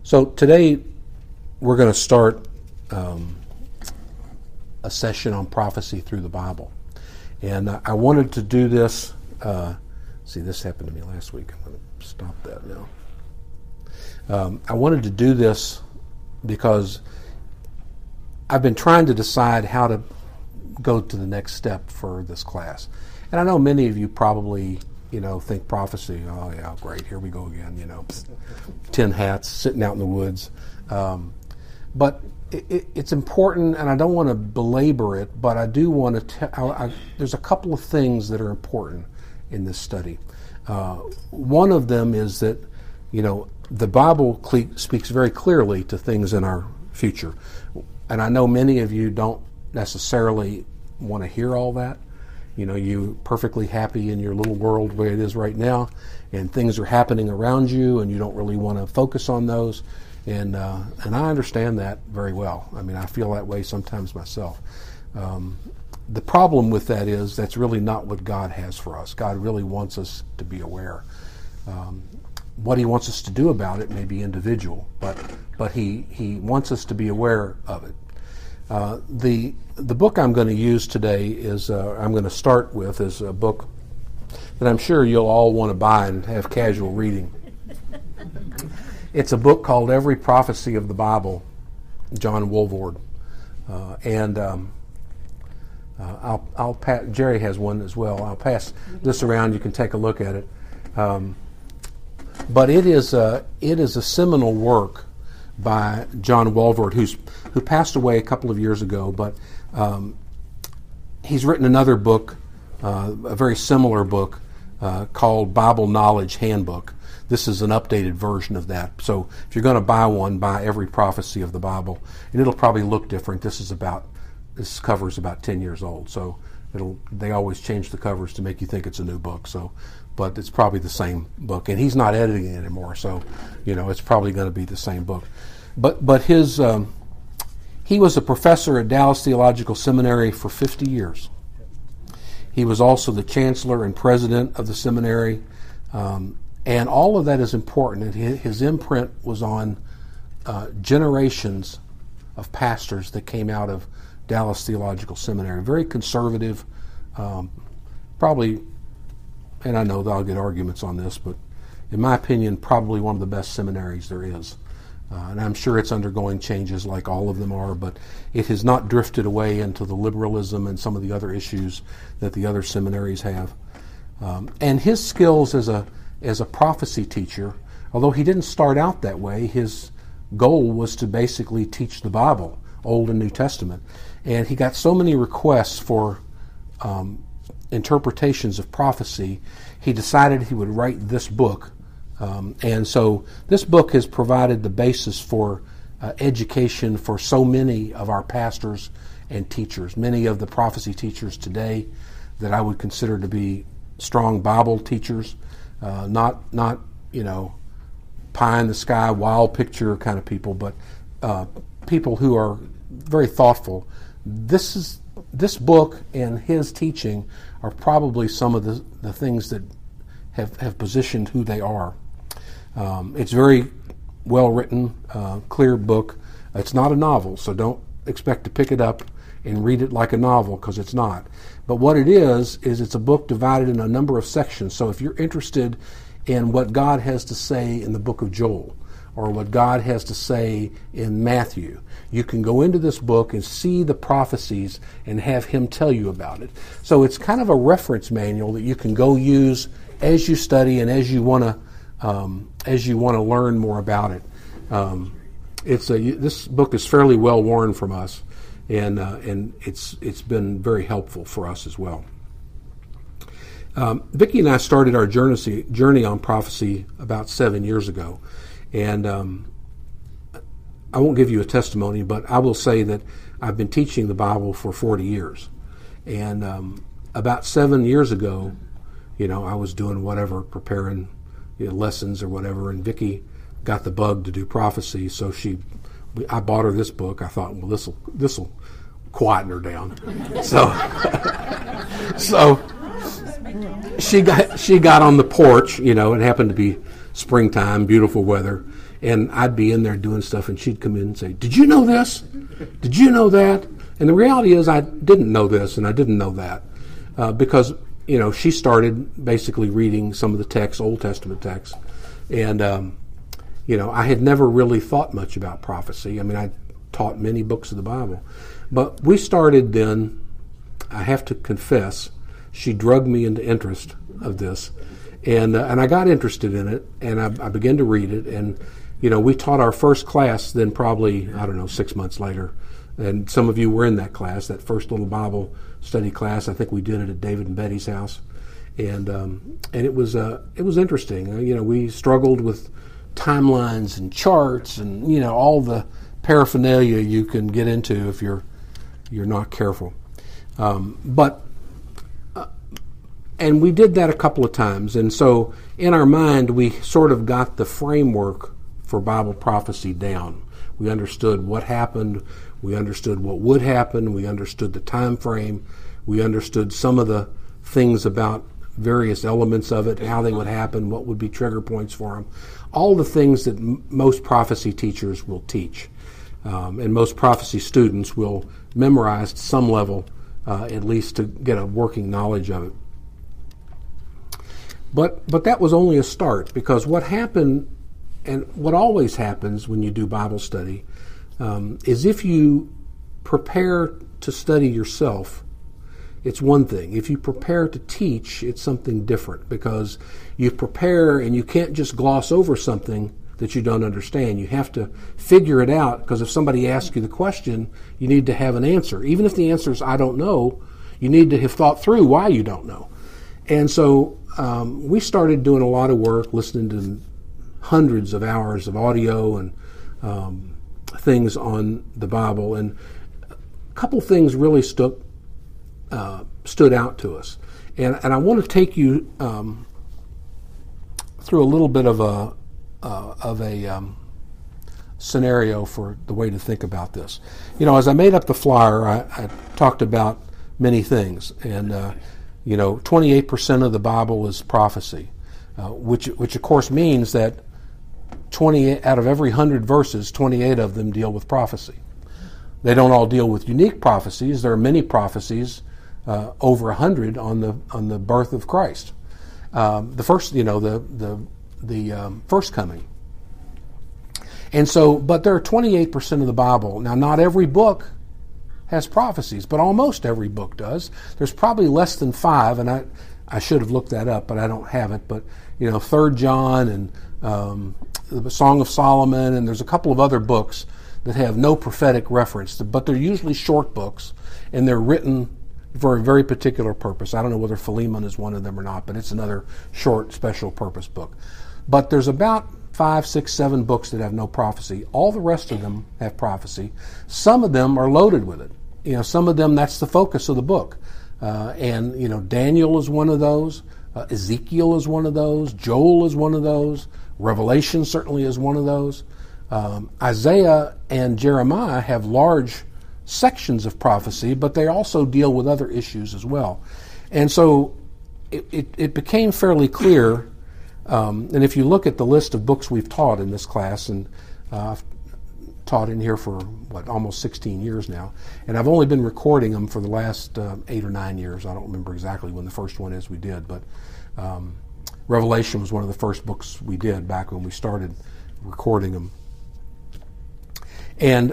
So today we're going to start a session on prophecy through the Bible. And I wanted to do this. See, this happened to me last week. I'm going to stop that now. I wanted to do this because I've been trying to decide how to go to the next step for this class. And I know many of you probably, think prophecy, oh yeah, great, here we go again, tin hats, sitting out in the woods. But it's important, and I don't want to belabor it, but I do want to there's a couple of things that are important in this study. One of them is that, the Bible speaks very clearly to things in our future. And I know many of you don't necessarily want to hear all that. You're perfectly happy in your little world where it is right now, and things are happening around you, and you don't really want to focus on those. And I understand that very well. I mean, I feel that way sometimes myself. The problem with that is that's really not what God has for us. God really wants us to be aware. What He wants us to do about it may be individual, but He wants us to be aware of it. The book I'm going to use today is I'm going to start with is a book that I'm sure you'll all want to buy and have casual reading. It's a book called Every Prophecy of the Bible, John Walvoord, and I'll pass. Jerry has one as well. I'll pass this around. You can take a look at it. But it is a seminal work by John Walvoord, who passed away a couple of years ago. But he's written another book, a very similar book called Bible Knowledge Handbook. This is an updated version of that. So if you're going to buy one, buy Every Prophecy of the Bible, and it'll probably look different. This cover is about 10 years old, so they always change the covers to make you think it's a new book. So, but it's probably the same book, and he's not editing it anymore, so it's probably going to be the same book. But his he was a professor at Dallas Theological Seminary for 50 years. He was also the chancellor and president of the seminary, and all of that is important. And his imprint was on generations of pastors that came out of Dallas Theological Seminary. Very conservative, probably, and I know that I'll get arguments on this, but in my opinion, probably one of the best seminaries there is. And I'm sure it's undergoing changes like all of them are, but it has not drifted away into the liberalism and some of the other issues that the other seminaries have. And his skills as a prophecy teacher, although he didn't start out that way, his goal was to basically teach the Bible, Old and New Testament. And he got so many requests for interpretations of prophecy, he decided he would write this book. And so this book has provided the basis for education for so many of our pastors and teachers, many of the prophecy teachers today that I would consider to be strong Bible teachers, not pie in the sky, wild picture kind of people, but people who are very thoughtful. This book and his teaching are probably some of the things that have positioned who they are. It's very well written, clear book. It's not a novel, so don't expect to pick it up and read it like a novel, because it's not. But what it is it's a book divided in a number of sections. So if you're interested in what God has to say in the book of Joel, or what God has to say in Matthew, you can go into this book and see the prophecies and have him tell you about it. So it's kind of a reference manual that you can go use as you study and as you want to learn more about it. This book is fairly well worn from us, and it's been very helpful for us as well. Vicki and I started our journey on prophecy about 7 years ago, and I won't give you a testimony, but I will say that I've been teaching the Bible for 40 years, and about 7 years ago, I was doing whatever, preparing lessons or whatever, and Vicki got the bug to do prophecy, so I bought her this book. I thought, well, this will quieten her down. So she got on the porch, it happened to be springtime, beautiful weather, and I'd be in there doing stuff, and she'd come in and say, "Did you know this? Did you know that?" And the reality is I didn't know this and I didn't know that because, she started basically reading some of the texts, Old Testament texts, and, I had never really thought much about prophecy. I mean, I taught many books of the Bible. But we started then, I have to confess, she drugged me into interest of this. And I got interested in it, and I began to read it. And, we taught our first class then probably, 6 months later. And some of you were in that class, that first little Bible study class. I think we did it at David and Betty's house. And it was interesting. We struggled with timelines and charts and, all the paraphernalia you can get into if you're not careful. And we did that a couple of times. And so in our mind, we sort of got the framework for Bible prophecy down. We understood what happened. We understood what would happen. We understood the time frame. We understood some of the things about various elements of it, how they would happen, what would be trigger points for them. All the things that most prophecy teachers will teach. And most prophecy students will memorize to some level, at least to get a working knowledge of it. But that was only a start, because what happened, and what always happens when you do Bible study, is if you prepare to study yourself, it's one thing. If you prepare to teach, it's something different, because you prepare and you can't just gloss over something that you don't understand. You have to figure it out, because if somebody asks you the question, you need to have an answer. Even if the answer is, I don't know, you need to have thought through why you don't know. And so we started doing a lot of work, listening to hundreds of hours of audio and things on the Bible. And a couple things really stood out to us. And I want to take you through a little bit of a scenario for the way to think about this. As I made up the flyer, I talked about many things, and 28% of the Bible is prophecy, which of course means that 28 out of every 100 verses, 28 of them deal with prophecy. They don't all deal with unique prophecies. There are many prophecies, over 100 on the birth of Christ. The first, the first coming. And so, but there are 28% of the Bible. Now, not every book has prophecies, but almost every book does. There's probably less than 5, and I should have looked that up, but I don't have it. But 3 John and the Song of Solomon, and there's a couple of other books that have no prophetic reference, but they're usually short books, and they're written for a very particular purpose. I don't know whether Philemon is one of them or not, but it's another short special purpose book. But there's about 5, 6, 7 books that have no prophecy. All the rest of them have prophecy. Some of them are loaded with it. Some of them, that's the focus of the book. And Daniel is one of those. Ezekiel is one of those. Joel is one of those. Revelation certainly is one of those. Isaiah and Jeremiah have large sections of prophecy, but they also deal with other issues as well. And so it became fairly clear, and if you look at the list of books we've taught in this class, and I've taught in here for, almost 16 years now, and I've only been recording them for the last 8 or 9 years. I don't remember exactly when the first one is we did, but Revelation was one of the first books we did back when we started recording them. And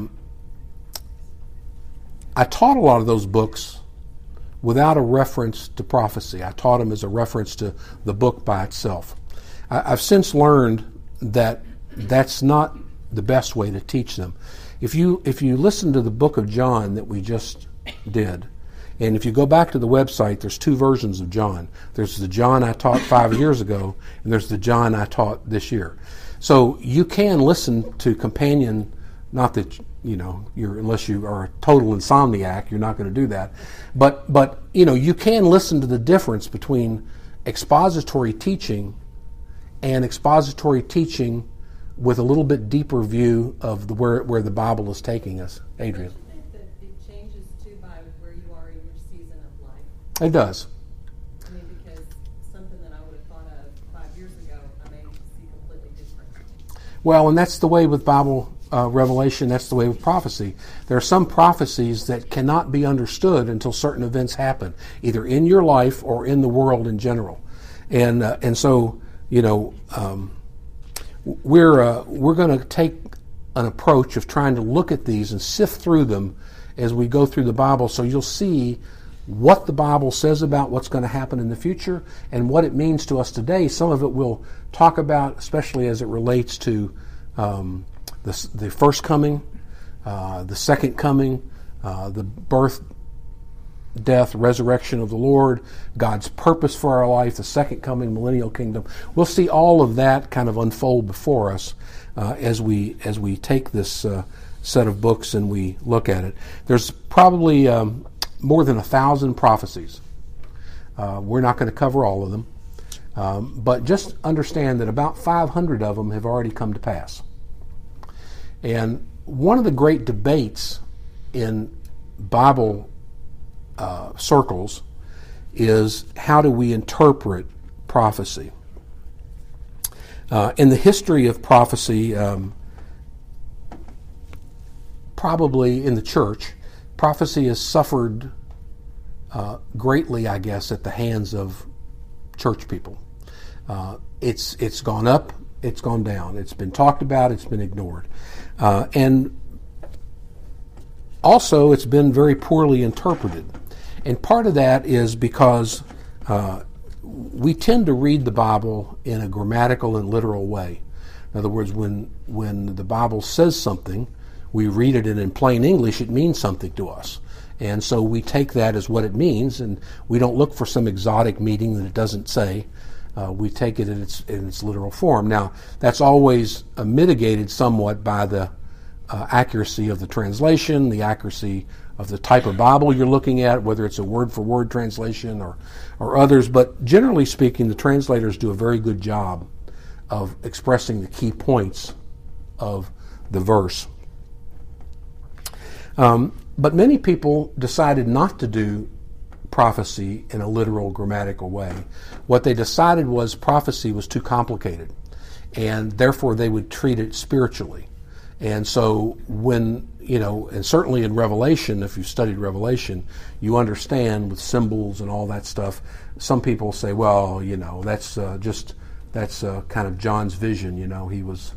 I taught a lot of those books without a reference to prophecy. I taught them as a reference to the book by itself. I've since learned that that's not the best way to teach them. If you listen to the book of John that we just did, and if you go back to the website, there's 2 versions of John. There's the John I taught 5 years ago, and there's the John I taught this year. So you can listen to companion, not that unless you are a total insomniac, you're not going to do that. But you can listen to the difference between expository teaching and expository teaching with a little bit deeper view of where the Bible is taking us. Adrian. Don't you think that it changes too by where you are in your season of life? It does. I mean, because something that I would have thought of 5 years ago, I may see Well, and that's the way with Bible revelation, that's the way with prophecy. There are some prophecies that cannot be understood until certain events happen, either in your life or in the world in general. And so, we're going to take an approach of trying to look at these and sift through them as we go through the Bible, so you'll see what the Bible says about what's going to happen in the future and what it means to us today. Some of it we'll talk about, especially as it relates to the first coming, the second coming, the birth, death, resurrection of the Lord, God's purpose for our life, the second coming, millennial kingdom. We'll see all of that kind of unfold before us as we take this set of books and we look at it. There's probably more than 1,000 prophecies. We're not going to cover all of them, but just understand that about 500 of them have already come to pass. And one of the great debates in Bible circles is how do we interpret prophecy? In the history of prophecy, probably in the church, prophecy has suffered greatly, I guess, at the hands of church people. It's gone up, it's gone down. It's been talked about, it's been ignored. And also, it's been very poorly interpreted. And part of that is because we tend to read the Bible in a grammatical and literal way. In other words, when the Bible says something, we read it and in plain English, it means something to us. And so we take that as what it means, and we don't look for some exotic meaning that it doesn't say. We take it in its literal form. Now, that's always mitigated somewhat by the accuracy of the translation, the accuracy of the type of Bible you're looking at, whether it's a word-for-word translation or others. But generally speaking, the translators do a very good job of expressing the key points of the verse. But many people decided not to do prophecy in a literal, grammatical way. What they decided was prophecy was too complicated, and therefore they would treat it spiritually. And so when, and certainly in Revelation, if you've studied Revelation, you understand with symbols and all that stuff. Some people say, well, that's kind of John's vision. He was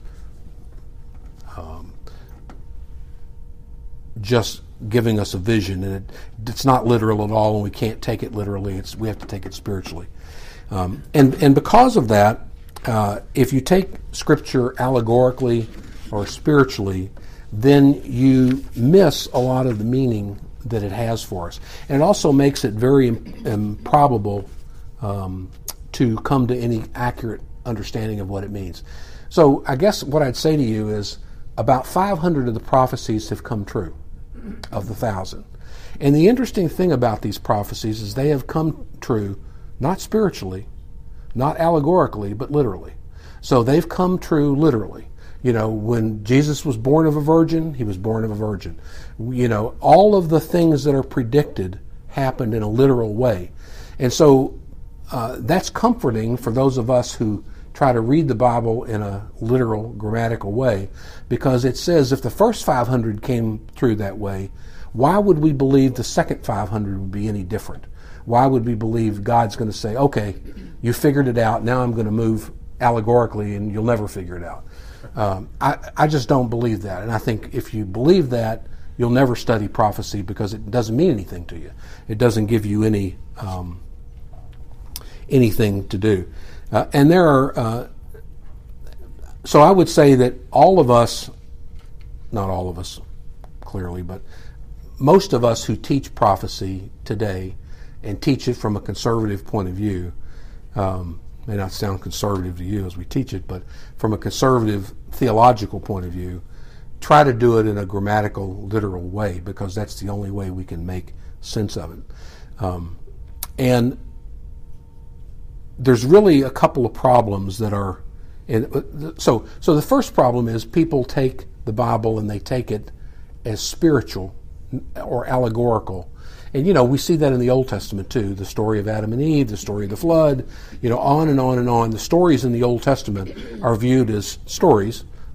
just giving us a vision, and it's not literal at all, and we can't take it literally. We have to take it spiritually. And because of that, if you take Scripture allegorically or spiritually, then you miss a lot of the meaning that it has for us. And it also makes it very improbable to come to any accurate understanding of what it means. So I guess what I'd say to you is about 500 of the prophecies have come true of the 1,000. And the interesting thing about these prophecies is they have come true not spiritually, not allegorically, but literally. So they've come true literally. When Jesus was born of a virgin, he was born of a virgin. All of the things that are predicted happened in a literal way. And so that's comforting for those of us who try to read the Bible in a literal, grammatical way, because it says if the first 500 came through that way, why would we believe the second 500 would be any different? Why would we believe God's going to say, okay, you figured it out, now I'm going to move allegorically and you'll never figure it out? I just don't believe that. And I think if you believe that, you'll never study prophecy because it doesn't mean anything to you. It doesn't give you anything to do. And there are, so I would say that all of us, not all of us clearly, but most of us who teach prophecy today and teach it from a conservative point of view, may not sound conservative to you as we teach it, but from a conservative theological point of view, try to do it in a grammatical, literal way, because that's the only way we can make sense of it. And there's really a couple of problems that are, so the first problem is people take the Bible and they take it as spiritual or allegorical. And, we see that in the Old Testament, too. The story of Adam and Eve, the story of the flood, on and on and on. The stories in the Old Testament are viewed as stories,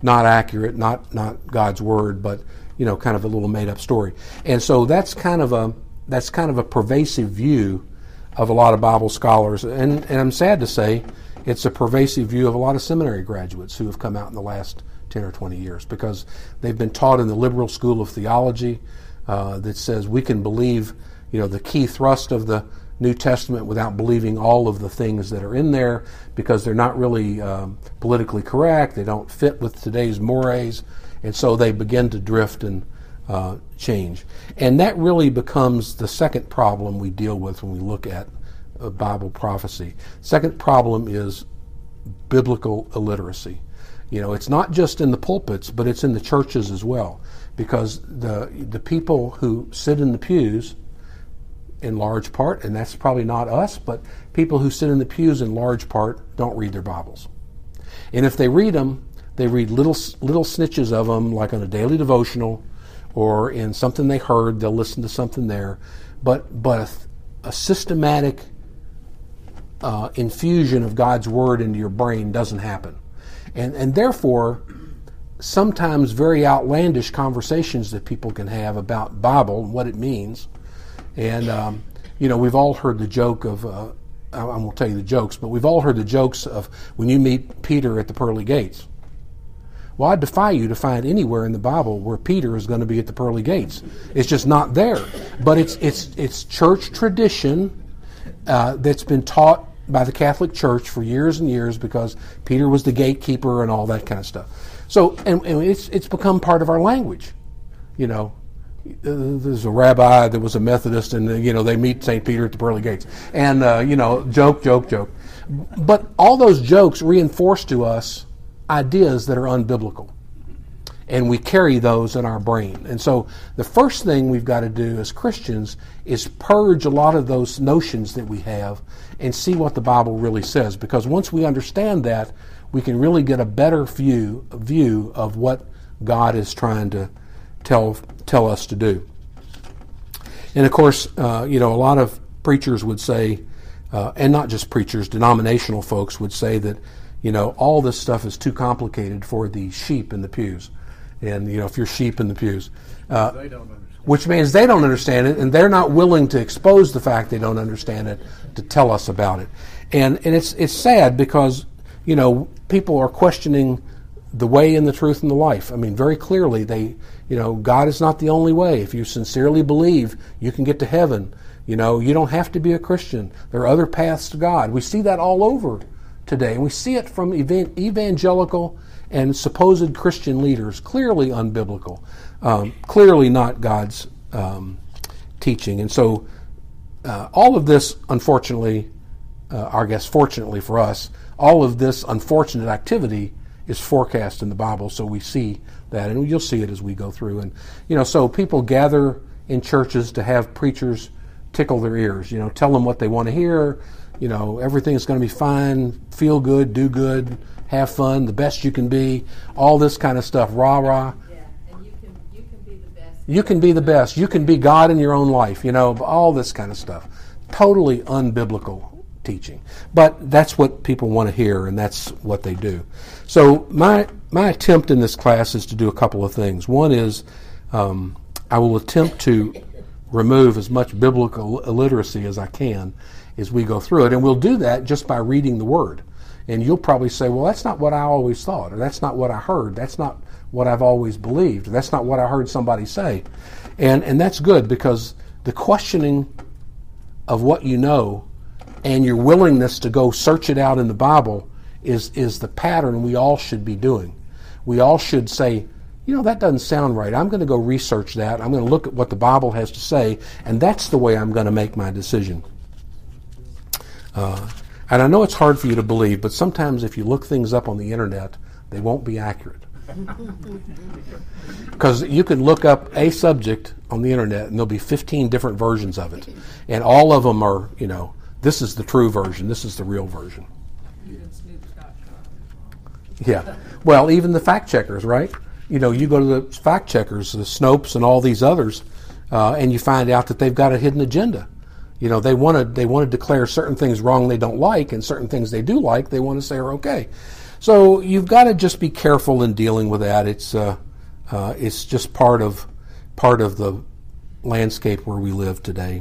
not accurate, not God's word, but kind of a little made up story. And so that's kind of a pervasive view of a lot of Bible scholars, and I'm sad to say it's a pervasive view of a lot of seminary graduates who have come out in the last 10 or 20 years, because they've been taught in the liberal school of theology that says we can believe the key thrust of the New Testament without believing all of the things that are in there, because they're not really politically correct, they don't fit with today's mores, and so they begin to drift and change. And that really becomes the second problem we deal with when we look at Bible prophecy. Second problem is biblical illiteracy. It's not just in the pulpits, but it's in the churches as well, because the people who sit in the pews, in large part, and that's probably not us, but people who sit in the pews in large part don't read their Bibles. And if they read them, they read little snitches of them, like on a daily devotional, or in something they heard, they'll listen to something there. But a systematic infusion of God's Word into your brain doesn't happen. And therefore, sometimes very outlandish conversations that people can have about Bible and what it means. And, we've all heard the joke of, I won't tell you the jokes, but we've all heard the jokes of when you meet Peter at the pearly gates. Well, I defy you to find anywhere in the Bible where Peter is going to be at the pearly gates. It's just not there. But it's church tradition that's been taught by the Catholic Church for years and years, because Peter was the gatekeeper and all that kind of stuff. So, and it's become part of our language. There's a rabbi that was a Methodist, and they meet St. Peter at the pearly gates, and joke. But all those jokes reinforce to us ideas that are unbiblical, and we carry those in our brain. And so the first thing we've got to do as Christians is purge a lot of those notions that we have and see what the Bible really says, because once we understand that, we can really get a better view of what God is trying to tell us to do. And of course, a lot of preachers would say, and not just preachers, denominational folks would say that all this stuff is too complicated for the sheep in the pews. And, if you're sheep in the pews, they don't understand. Which means they don't understand it, and they're not willing to expose the fact they don't understand it to tell us about it. And it's sad, because, people are questioning the way and the truth and the life. I mean, very clearly, God is not the only way. If you sincerely believe, you can get to heaven. You don't have to be a Christian. There are other paths to God. We see that all over today, and we see it from evangelical and supposed Christian leaders, clearly unbiblical, clearly not God's teaching. And so all of this, unfortunately, I guess fortunately for us, all of this unfortunate activity is forecast in the Bible, so we see that, and you'll see it as we go through. And so people gather in churches to have preachers tickle their ears, tell them what they want to hear. Everything's going to be fine, feel good, do good, have fun, the best you can be, all this kind of stuff, rah-rah. Yeah, and you can be the best. You can be the best. You can be God in your own life, all this kind of stuff. Totally unbiblical teaching. But that's what people want to hear, and that's what they do. So my attempt in this class is to do a couple of things. One is I will attempt to remove as much biblical illiteracy as I can as we go through it, and we'll do that just by reading the Word. And you'll probably say, well, that's not what I always thought, or that's not what I heard, that's not what I've always believed, or that's not what I heard somebody say. And that's good, because the questioning of what you know and your willingness to go search it out in the Bible is the pattern we all should be doing. We all should say, that doesn't sound right. I'm going to go research that. I'm going to look at what the Bible has to say, and that's the way I'm going to make my decision. And I know it's hard for you to believe, but sometimes if you look things up on the internet, they won't be accurate. Because you can look up a subject on the internet, and there'll be 15 different versions of it. And all of them are, this is the true version, this is the real version. Yeah. Well, even the fact checkers, right? You go to the fact checkers, the Snopes and all these others, and you find out that they've got a hidden agenda. They want to declare certain things wrong they don't like, and certain things they do like they want to say are okay. So you've got to just be careful in dealing with that. It's just part of the landscape where we live today.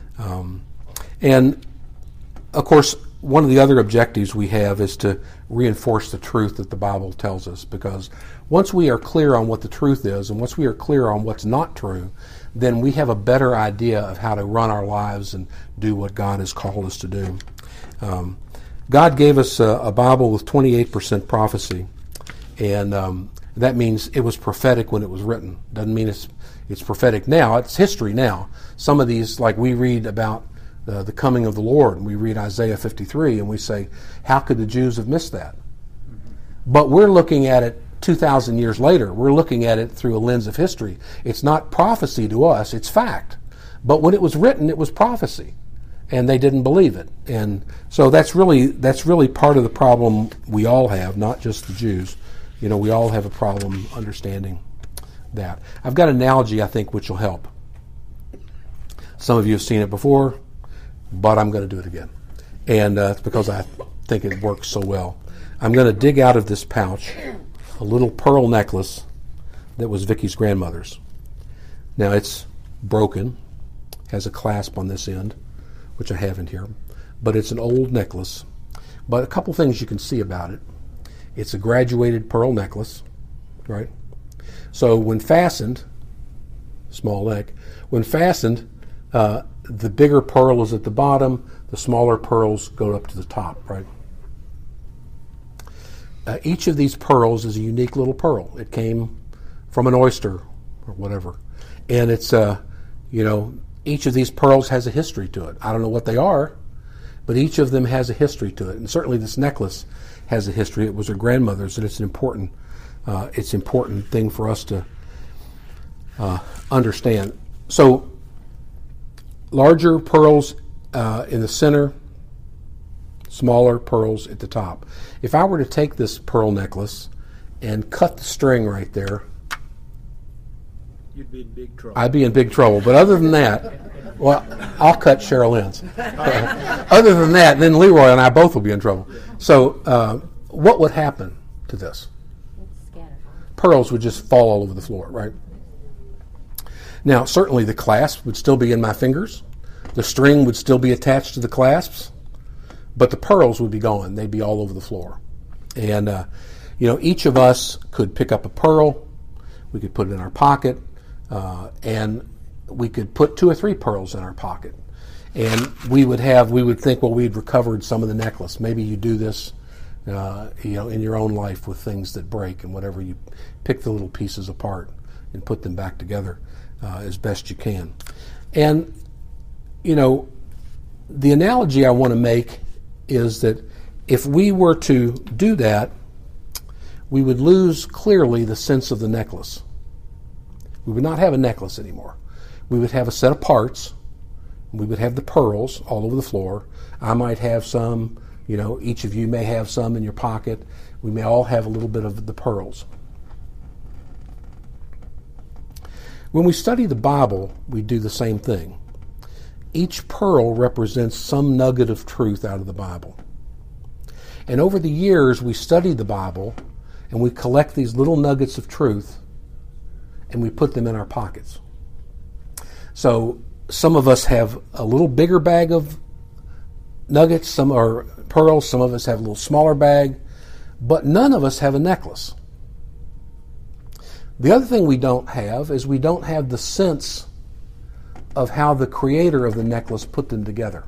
And of course, one of the other objectives we have is to reinforce the truth that the Bible tells us, because once we are clear on what the truth is and once we are clear on what's not true, then we have a better idea of how to run our lives and do what God has called us to do. God gave us a Bible with 28% prophecy, and that means it was prophetic when it was written. Doesn't mean it's prophetic now. It's history now. Some of these, like we read about the coming of the Lord, and we read Isaiah 53, and we say, how could the Jews have missed that? But we're looking at it 2,000 years later. We're looking at it through a lens of history. It's not prophecy to us, it's fact. But when it was written, it was prophecy, and they didn't believe it. And so that's really part of the problem we all have, not just the Jews. We all have a problem understanding that. I've got an analogy, I think, which will help. Some of you have seen it before, but I'm going to do it again. And it's because I think it works so well. I'm going to dig out of this pouch a little pearl necklace that was Vicky's grandmother's. Now it's broken, has a clasp on this end, which I have in here, but it's an old necklace. But a couple things you can see about it. It's a graduated pearl necklace, right? So when fastened, small neck, when fastened, the bigger pearl is at the bottom, the smaller pearls go up to the top, right? Each of these pearls is a unique little pearl. It came from an oyster or whatever. And it's, each of these pearls has a history to it. I don't know what they are, but each of them has a history to it. And certainly this necklace has a history. It was her grandmother's, and it's an important thing for us to understand. So larger pearls in the center, smaller pearls at the top. If I were to take this pearl necklace and cut the string right there, you'd be in big trouble. I'd be in big trouble. But other than that, well, I'll cut Cheryl Lynn's. Other than that, then Leroy and I both will be in trouble. So what would happen to this? Pearls would just fall all over the floor, right? Now, certainly the clasp would still be in my fingers. The string would still be attached to the clasps, but the pearls would be gone. They'd be all over the floor. And, each of us could pick up a pearl. We could put it in our pocket, and we could put 2 or 3 pearls in our pocket. And we would think, well, we'd recovered some of the necklace. Maybe you do this, in your own life with things that break and whatever. You pick the little pieces apart and put them back together as best you can. And, the analogy I want to make is that if we were to do that, we would lose clearly the sense of the necklace. We would not have a necklace anymore. We would have a set of parts. We would have the pearls all over the floor. I might have some, each of you may have some in your pocket. We may all have a little bit of the pearls. When we study the Bible, we do the same thing. Each pearl represents some nugget of truth out of the Bible. And over the years, we study the Bible, and we collect these little nuggets of truth, and we put them in our pockets. So some of us have a little bigger bag of nuggets, some are pearls, some of us have a little smaller bag, but none of us have a necklace. The other thing we don't have is we don't have the sense of how the creator of the necklace put them together.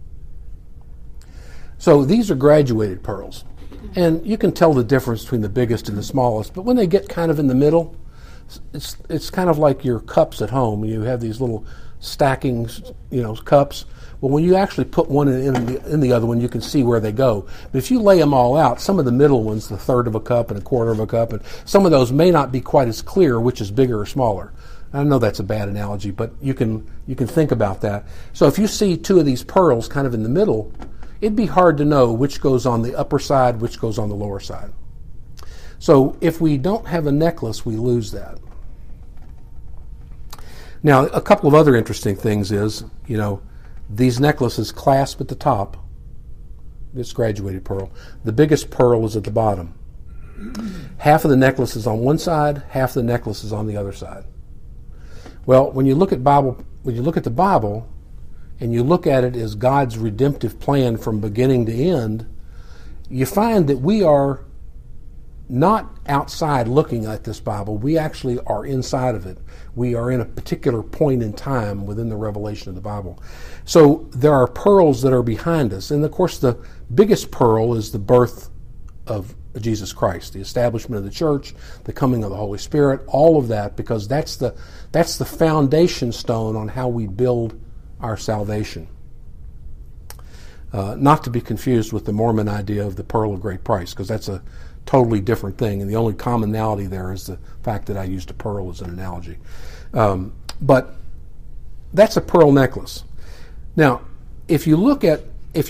So these are graduated pearls. And you can tell the difference between the biggest and the smallest, but when they get kind of in the middle, it's kind of like your cups at home. You have these little stacking, cups. Well, when you actually put one in the other one, you can see where they go. But if you lay them all out, some of the middle ones, the third of a cup and a quarter of a cup, and some of those may not be quite as clear which is bigger or smaller. I know that's a bad analogy, but you can think about that. So if you see 2 of these pearls kind of in the middle, it'd be hard to know which goes on the upper side, which goes on the lower side. So if we don't have a necklace, we lose that. Now, a couple of other interesting things is, these necklaces clasp at the top. It's graduated pearl. The biggest pearl is at the bottom. Half of the necklace is on one side, half the necklace is on the other side. Well, when you look at the Bible, and you look at it as God's redemptive plan from beginning to end, you find that we are not outside looking at this Bible. We actually are inside of it. We are in a particular point in time within the revelation of the Bible. So there are pearls that are behind us. And of course, the biggest pearl is the birth of Jesus Christ, the establishment of the church, the coming of the Holy Spirit, all of that, because that's the foundation stone on how we build our salvation. Not to be confused with the Mormon idea of the pearl of great price, because that's a totally different thing, and the only commonality there is the fact that I used a pearl as an analogy. But that's a pearl necklace. Now, if you look at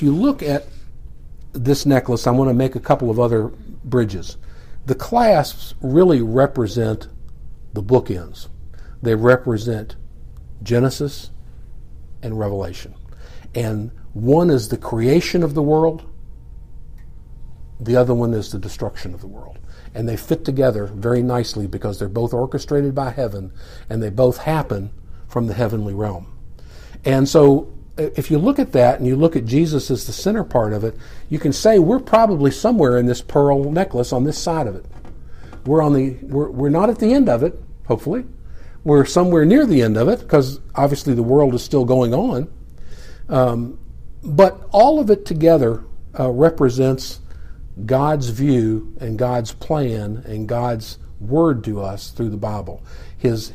this necklace, I want to make a couple of other bridges. The clasps really represent the bookends. They represent Genesis and Revelation. And one is the creation of the world, the other one is the destruction of the world. And they fit together very nicely because they're both orchestrated by heaven and they both happen from the heavenly realm. And so if you look at that and you look at Jesus as the center part of it, you can say we're probably somewhere in this pearl necklace on this side of it. We're not at the end of it, hopefully. We're somewhere near the end of it because obviously the world is still going on. But all of it together represents God's view and God's plan and God's word to us through the Bible. His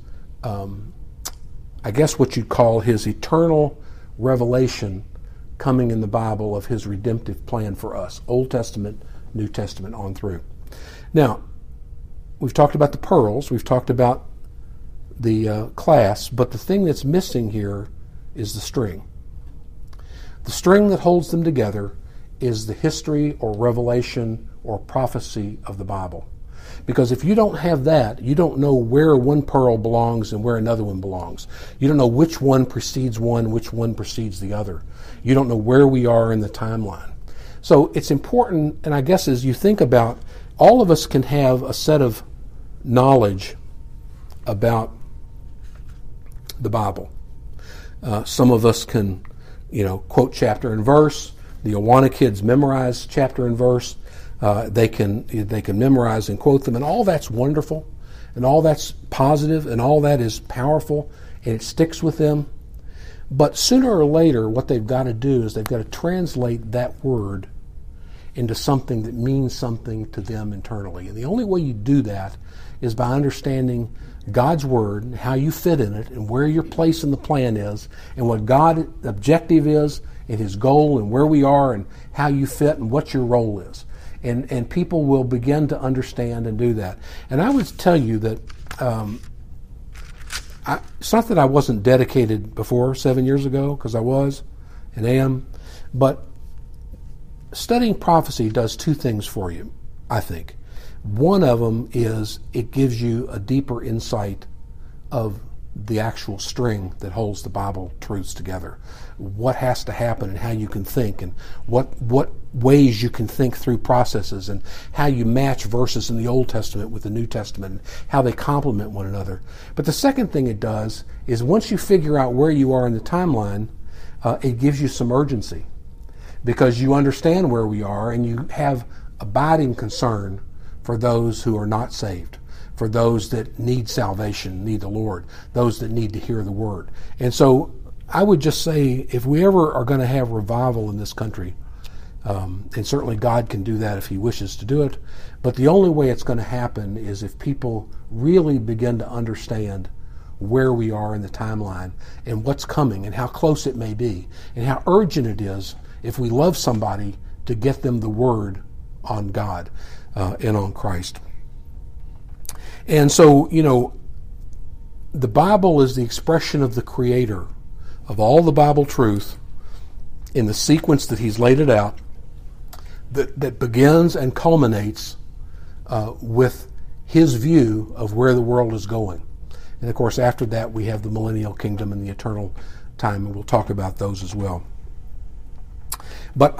I guess what you'd call his eternal revelation coming in the Bible of his redemptive plan for us, Old Testament, New Testament on through. Now, we've talked about the pearls, we've talked about the clasp, but the thing that's missing here is the string. The string that holds them together is the history or revelation or prophecy of the Bible. Because if you don't have that, you don't know where one pearl belongs and where another one belongs. You don't know which one precedes one, which one precedes the other. You don't know where we are in the timeline. So it's important, and I guess as you think about, all of us can have a set of knowledge about the Bible. Some of us can, quote chapter and verse. The Awana kids memorize chapter and verse. They can memorize and quote them, and all that's wonderful, and all that's positive, and all that is powerful, and it sticks with them. But sooner or later, what they've got to do is they've got to translate that word into something that means something to them internally. And the only way you do that is by understanding God's word and how you fit in it and where your place in the plan is and what God's objective is and his goal and where we are and how you fit and what your role is. And people will begin to understand and do that. And I would tell you that it's not that I wasn't dedicated before 7 years ago, because I was and am, but studying prophecy does two things for you, I think. One of them is it gives you a deeper insight of the actual string that holds the Bible truths together. What has to happen and how you can think and what ways you can think through processes and how you match verses in the Old Testament with the New Testament and how they complement one another. But the second thing it does is once you figure out where you are in the timeline, it gives you some urgency because you understand where we are and you have abiding concern for those who are not saved, for those that need salvation, need the Lord, those that need to hear the Word. And so I would just say if we ever are going to have revival in this country, and certainly God can do that if he wishes to do it, but the only way it's going to happen is if people really begin to understand where we are in the timeline and what's coming and how close it may be and how urgent it is if we love somebody to get them the Word on God and on Christ. And so, the Bible is the expression of the Creator of all the Bible truth in the sequence that he's laid it out that begins and culminates with his view of where the world is going. And of course, after that, we have the millennial kingdom and the eternal time, and we'll talk about those as well. But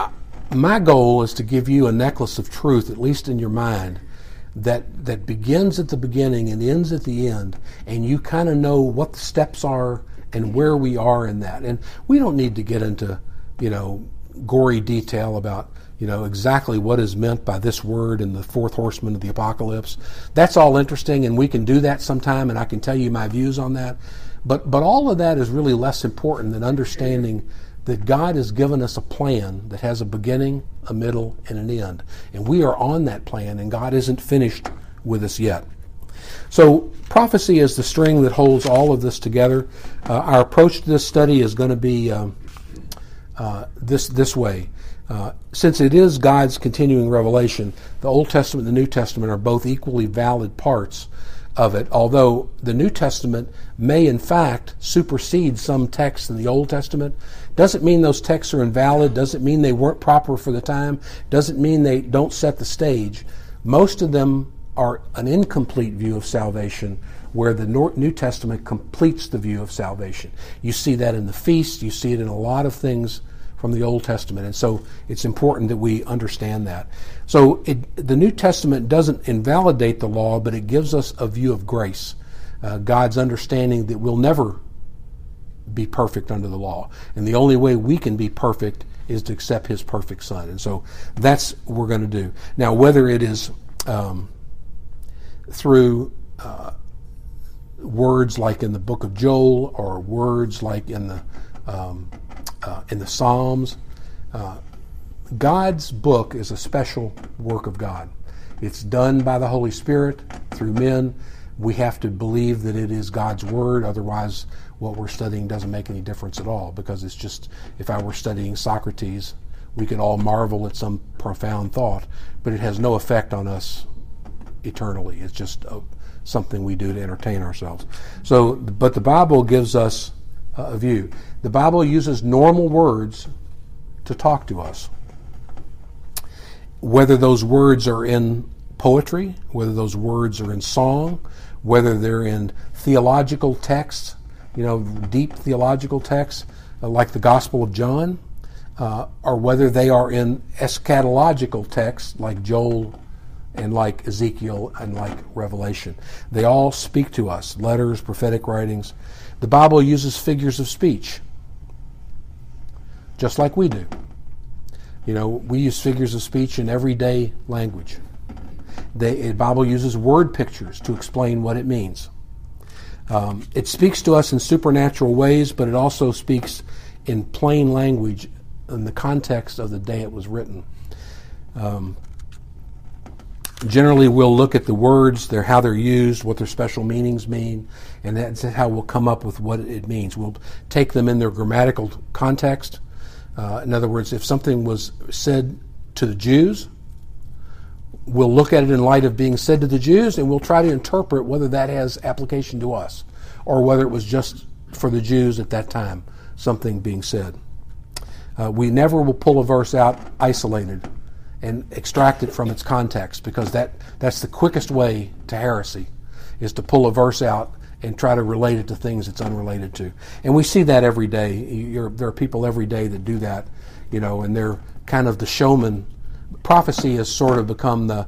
my goal is to give you a necklace of truth, at least in your mind, that begins at the beginning and ends at the end, and you kind of know what the steps are and where we are in that. And we don't need to get into, gory detail about, exactly what is meant by this word in the fourth horseman of the apocalypse. That's all interesting, and we can do that sometime, and I can tell you my views on that. But all of that is really less important than understanding that God has given us a plan that has a beginning, a middle, and an end. And we are on that plan, and God isn't finished with us yet. So prophecy is the string that holds all of this together. Our approach to this study is going to be this way. Since it is God's continuing revelation, the Old Testament and the New Testament are both equally valid parts of it, although the New Testament may in fact supersede some texts in the Old Testament. Doesn't mean those texts are invalid, doesn't mean they weren't proper for the time, doesn't mean they don't set the stage. Most of them are an incomplete view of salvation, where the New Testament completes the view of salvation. You see that in the feast, you see it in a lot of things from the Old Testament, and so it's important that we understand that. So the New Testament doesn't invalidate the law, but it gives us a view of grace, God's understanding that we'll never be perfect under the law, and the only way we can be perfect is to accept His perfect Son. And so that's what we're going to do. Now, whether it is through words like in the book of Joel, or words like in the Psalms, God's book is a special work of God. It's done by the Holy Spirit through men. We have to believe that it is God's Word, otherwise what we're studying doesn't make any difference at all, because it's just, if I were studying Socrates, we could all marvel at some profound thought, but it has no effect on us eternally. It's just something we do to entertain ourselves. So, but the Bible gives us a view. The Bible uses normal words to talk to us. Whether those words are in poetry, whether those words are in song, whether they're in theological texts, deep theological texts, like the Gospel of John, or whether they are in eschatological texts like Joel and like Ezekiel and like Revelation. They all speak to us, letters, prophetic writings. The Bible uses figures of speech, just like we do. We use figures of speech in everyday language. The Bible uses word pictures to explain what it means. It speaks to us in supernatural ways, but it also speaks in plain language in the context of the day it was written. Generally, we'll look at the words, how they're used, what their special meanings mean, and that's how we'll come up with what it means. We'll take them in their grammatical context. In other words, if something was said to the Jews, we'll look at it in light of being said to the Jews, and we'll try to interpret whether that has application to us, or whether it was just for the Jews at that time, something being said. We never will pull a verse out isolated and extract it from its context, because that's the quickest way to heresy, is to pull a verse out and try to relate it to things it's unrelated to. And we see that every day. There are people every day that do that, and they're kind of the showman. Prophecy has sort of become the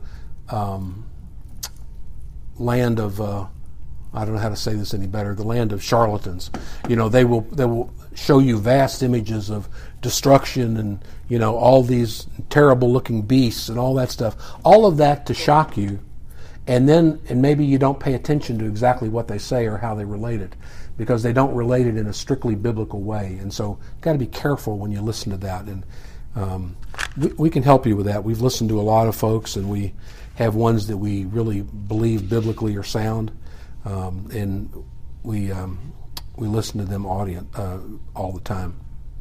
land of, I don't know how to say this any better, the land of charlatans. They will show you vast images of destruction and, all these terrible looking beasts and all that stuff. All of that to shock you. And maybe you don't pay attention to exactly what they say or how they relate it, because they don't relate it in a strictly biblical way. And so you've got to be careful when you listen to that. And we can help you with that. We've listened to a lot of folks, and we have ones that we really believe biblically are sound, and we listen to them all the time.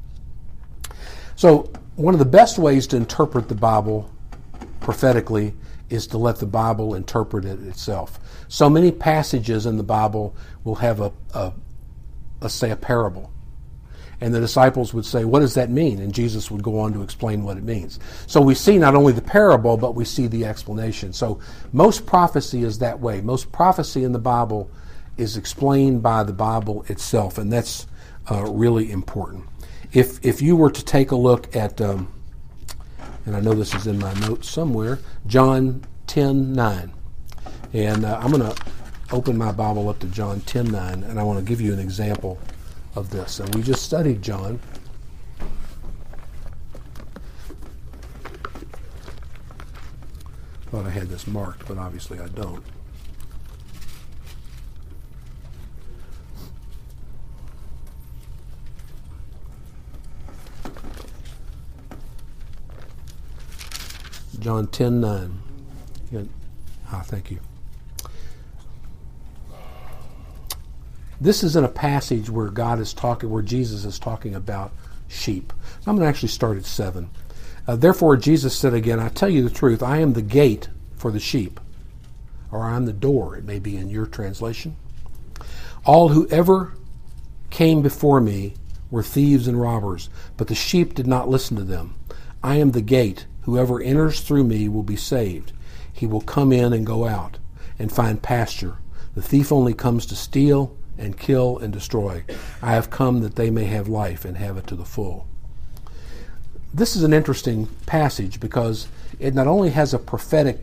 So one of the best ways to interpret the Bible prophetically is to let the Bible interpret it itself. So many passages in the Bible will have let's say a parable. And the disciples would say, what does that mean? And Jesus would go on to explain what it means. So we see not only the parable, but we see the explanation. So most prophecy is that way. Most prophecy in the Bible is explained by the Bible itself, and that's really important. If you were to take a look at and I know this is in my notes somewhere, John 10:9. And I'm going to open my Bible up to John 10:9, and I want to give you an example of this. And we just studied John. Thought I had this marked, but obviously I don't. John 10:9. Thank you. This is in a passage where where Jesus is talking about sheep. I'm going to actually start at 7. Therefore Jesus said again, I tell you the truth, I am the gate for the sheep. Or I am the door, it may be in your translation. All who ever came before me were thieves and robbers, but the sheep did not listen to them. I am the gate. Whoever enters through me will be saved. He will come in and go out and find pasture. The thief only comes to steal and kill and destroy. I have come that they may have life and have it to the full. This is an interesting passage because it not only has a prophetic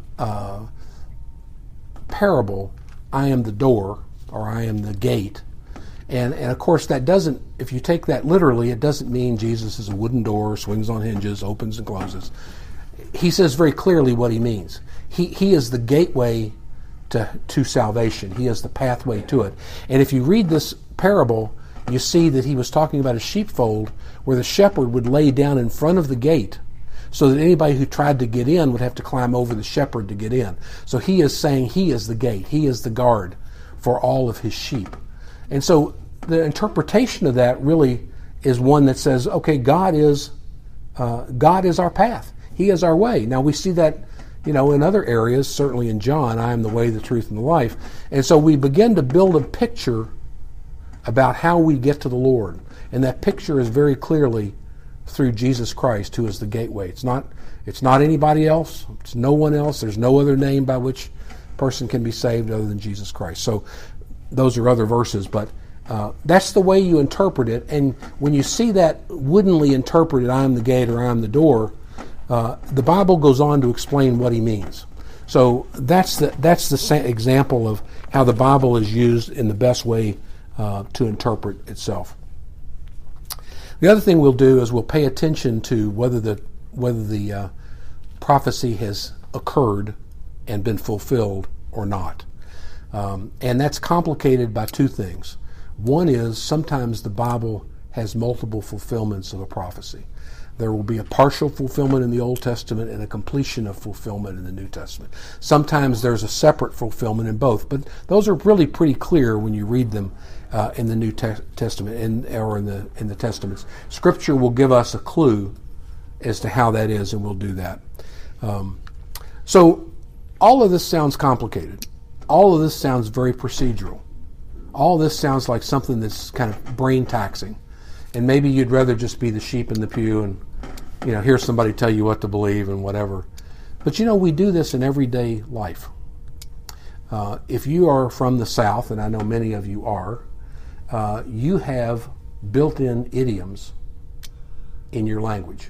parable, I am the door, or I am the gate, and of course that doesn't, if you take that literally, it doesn't mean Jesus is a wooden door, swings on hinges, opens and closes. He says very clearly what he means. He is the gateway to salvation. He is the pathway to it. And if you read this parable, you see that he was talking about a sheepfold where the shepherd would lay down in front of the gate so that anybody who tried to get in would have to climb over the shepherd to get in. So he is saying he is the gate. He is the guard for all of his sheep. And so the interpretation of that really is one that says, okay, God is our path. He is our way. Now we see that, in other areas, certainly in John, I am the way, the truth, and the life. And so we begin to build a picture about how we get to the Lord. And that picture is very clearly through Jesus Christ, who is the gateway. It's not anybody else. It's no one else. There's no other name by which a person can be saved other than Jesus Christ. So those are other verses, but that's the way you interpret it. And when you see that woodenly interpreted, I am the gate or I am the door, the Bible goes on to explain what he means. So that's the example of how the Bible is used in the best way to interpret itself. The other thing we'll do is we'll pay attention to whether the prophecy has occurred and been fulfilled or not. And that's complicated by two things. One is sometimes the Bible has multiple fulfillments of a prophecy. There will be a partial fulfillment in the Old Testament and a completion of fulfillment in the New Testament. Sometimes there's a separate fulfillment in both, but those are really pretty clear when you read them in the New Testament or in the Testaments. Scripture will give us a clue as to how that is, and we'll do that. So all of this sounds complicated. All of this sounds very procedural. All of this sounds like something that's kind of brain taxing. And maybe you'd rather just be the sheep in the pew and, hear somebody tell you what to believe and whatever. But we do this in everyday life. If you are from the South, and I know many of you are, you have built-in idioms in your language.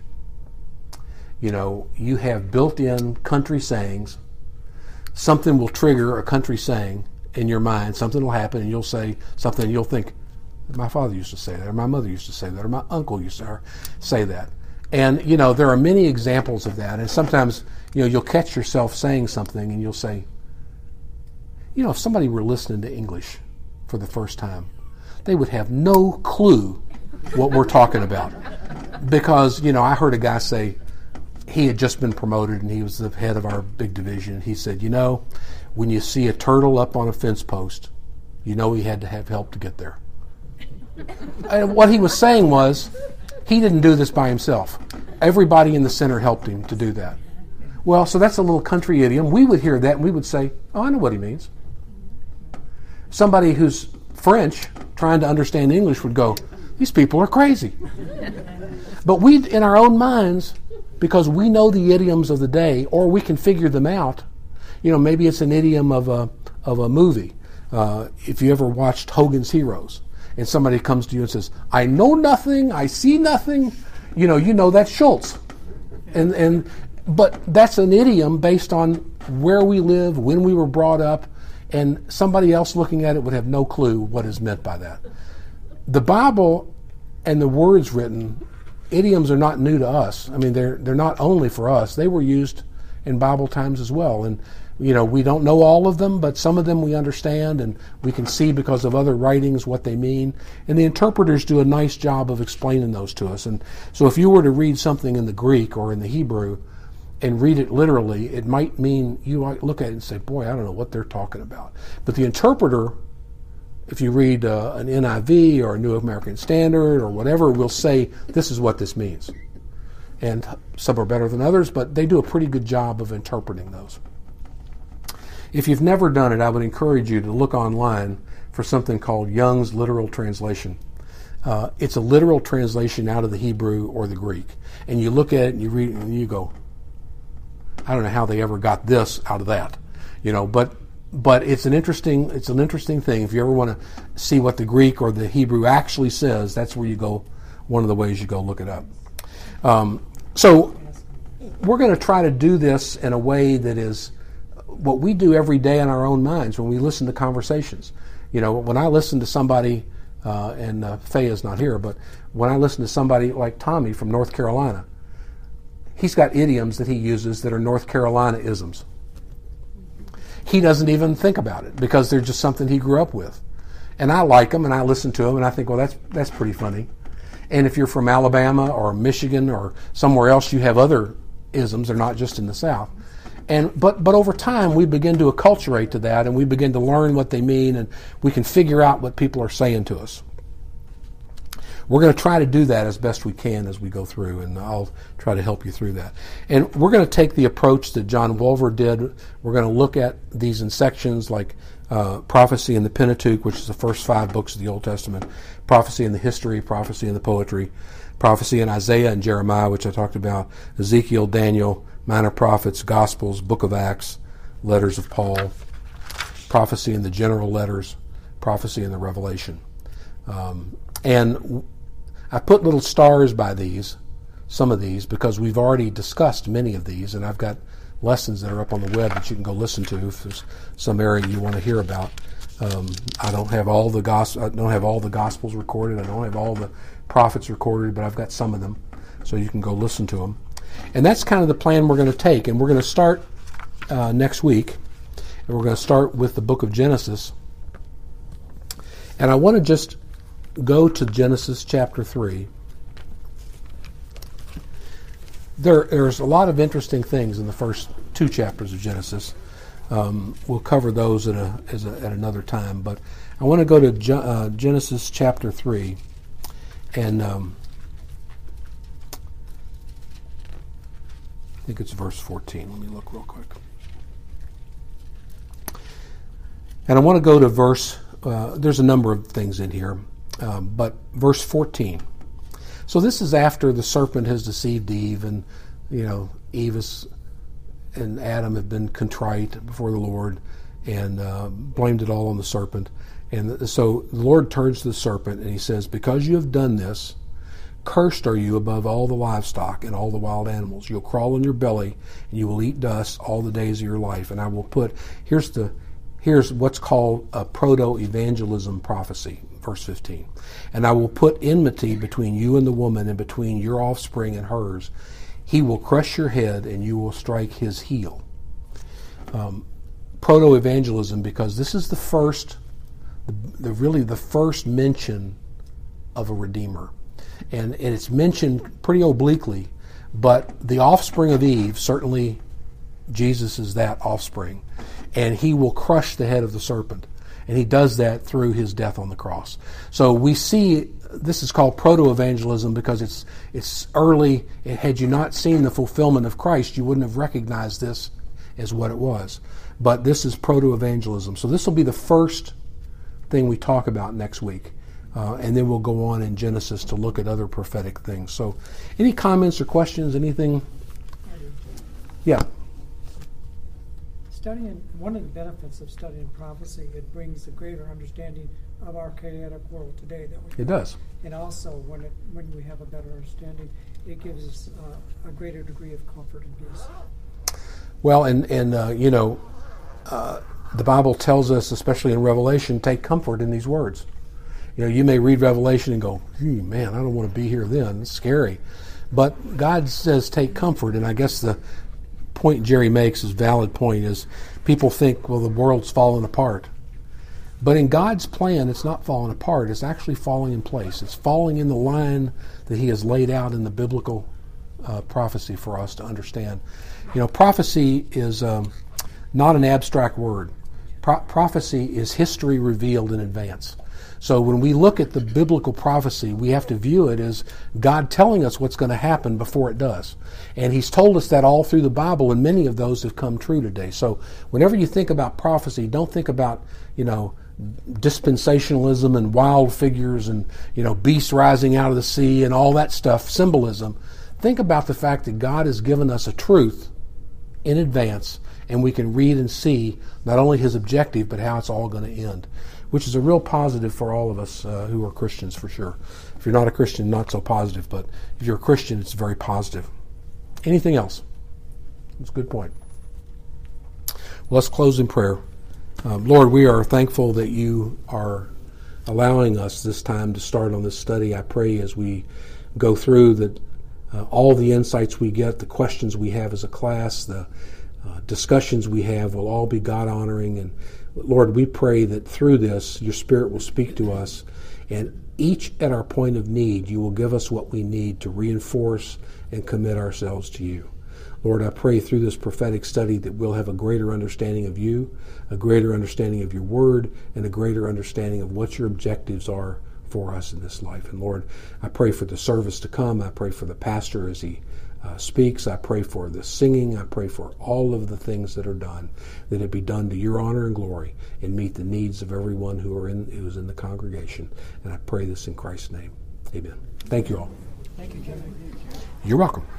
You have built-in country sayings. Something will trigger a country saying in your mind. Something will happen and you'll say something and you'll think, my father used to say that, or my mother used to say that, or my uncle used to say that. And, there are many examples of that. And sometimes, you'll catch yourself saying something and you'll say, if somebody were listening to English for the first time, they would have no clue what we're talking about. Because, I heard a guy say he had just been promoted and he was the head of our big division. He said, when you see a turtle up on a fence post, he had to have help to get there. And what he was saying was, he didn't do this by himself. Everybody in the center helped him to do that. Well, so that's a little country idiom. We would hear that and we would say, oh, I know what he means. Somebody who's French, trying to understand English, would go, these people are crazy. But we, in our own minds, because we know the idioms of the day, or we can figure them out, maybe it's an idiom of a movie. If you ever watched Hogan's Heroes, and somebody comes to you and says, I know nothing, I see nothing, that's Schultz. But that's an idiom based on where we live, when we were brought up, and somebody else looking at it would have no clue what is meant by that. The Bible and the words written, idioms are not new to us. I mean, they're not only for us. They were used in Bible times as well. And, we don't know all of them, but some of them we understand, and we can see because of other writings what they mean. And the interpreters do a nice job of explaining those to us. And so if you were to read something in the Greek or in the Hebrew and read it literally, it might mean, you might look at it and say, boy, I don't know what they're talking about. But the interpreter, if you read an NIV or a New American Standard or whatever, will say, this is what this means. And some are better than others, but they do a pretty good job of interpreting those. If you've never done it, I would encourage you to look online for something called Young's Literal Translation. It's a literal translation out of the Hebrew or the Greek. And you look at it and you read it and you go, I don't know how they ever got this out of that. But it's an interesting thing. If you ever want to see what the Greek or the Hebrew actually says, that's where you go, one of the ways you go look it up. So we're going to try to do this in a way that is what we do every day in our own minds when we listen to conversations. When I listen to somebody, and Faye's not here, but when I listen to somebody like Tommy from North Carolina, he's got idioms that he uses that are North Carolina isms. He doesn't even think about it because they're just something he grew up with. And I like them and I listen to them and I think, well, that's pretty funny. And if you're from Alabama or Michigan or somewhere else, you have other isms. They're not just in the South. But over time, we begin to acculturate to that, and we begin to learn what they mean, and we can figure out what people are saying to us. We're going to try to do that as best we can as we go through, and I'll try to help you through that. And we're going to take the approach that John Wolver did. We're going to look at these in sections like prophecy in the Pentateuch, which is the first 5 books of the Old Testament, prophecy in the history, prophecy in the poetry, prophecy in Isaiah and Jeremiah, which I talked about, Ezekiel, Daniel, minor prophets, Gospels, Book of Acts, letters of Paul, prophecy in the general letters, prophecy in the Revelation. And I put little stars by some of these, because we've already discussed many of these, and I've got lessons that are up on the web that you can go listen to if there's some area you want to hear about. I don't have all the Gospels recorded. I don't have all the prophets recorded, but I've got some of them, so you can go listen to them. And that's kind of the plan we're going to take. And we're going to start next week, and we're going to start with the book of Genesis. And I want to just go to Genesis chapter 3. There's a lot of interesting things in the first 2 chapters of Genesis. We'll cover those at another time. But I want to go to Genesis chapter 3. And I think it's verse 14. Let me look real quick. And I want to go to verse, there's a number of things in here, but verse 14. So this is after the serpent has deceived Eve, and Eve and Adam have been contrite before the Lord and blamed it all on the serpent. And so the Lord turns to the serpent and he says, because you have done this, cursed are you above all the livestock and all the wild animals. You'll crawl on your belly and you will eat dust all the days of your life. And I will put, here's what's called a proto-evangelism prophecy, verse 15. And I will put enmity between you and the woman, and between your offspring and hers. He will crush your head and you will strike his heel. Proto-evangelism, because this is the first mention of a Redeemer. And it's mentioned pretty obliquely, but the offspring of Eve, certainly Jesus is that offspring. And he will crush the head of the serpent. And he does that through his death on the cross. So we see this is called proto-evangelism because it's early. Had you not seen the fulfillment of Christ, you wouldn't have recognized this as what it was. But this is proto-evangelism. So this will be the first thing we talk about next week. And then we'll go on in Genesis to look at other prophetic things. So any comments or questions, anything? Yeah. One of the benefits of studying prophecy, it brings a greater understanding of our chaotic world today. It does. And also, when we have a better understanding, it gives us a greater degree of comfort and peace. Well, the Bible tells us, especially in Revelation, take comfort in these words. You may read Revelation and go, man, I don't want to be here then. It's scary. But God says take comfort, and I guess the point Jerry makes is a valid point, is people think, well, the world's falling apart. But in God's plan, it's not falling apart. It's actually falling in place. It's falling in the line that He has laid out in the biblical prophecy for us to understand. Prophecy is not an abstract word. Prophecy is history revealed in advance. So when we look at the biblical prophecy, we have to view it as God telling us what's going to happen before it does. And He's told us that all through the Bible, and many of those have come true today. So whenever you think about prophecy, don't think about, dispensationalism and wild figures and, beasts rising out of the sea and all that stuff, symbolism. Think about the fact that God has given us a truth in advance, and we can read and see not only His objective, but how it's all going to end, which is a real positive for all of us who are Christians, for sure. If you're not a Christian, not so positive, but if you're a Christian, it's very positive. Anything else? That's a good point. Well, let's close in prayer. Lord, we are thankful that You are allowing us this time to start on this study. I pray as we go through that all the insights we get, the questions we have as a class, the discussions we have will all be God-honoring. And Lord, we pray that through this, Your Spirit will speak to us, and each at our point of need, You will give us what we need to reinforce and commit ourselves to You. Lord, I pray through this prophetic study that we'll have a greater understanding of You, a greater understanding of Your Word, and a greater understanding of what Your objectives are for us in this life. And Lord, I pray for the service to come. I pray for the pastor as he speaks. I pray for the singing. I pray for all of the things that are done, that it be done to Your honor and glory and meet the needs of everyone who's in the congregation. And I pray this in Christ's name. Amen. Thank you all. Thank you, Jimmy. You're welcome.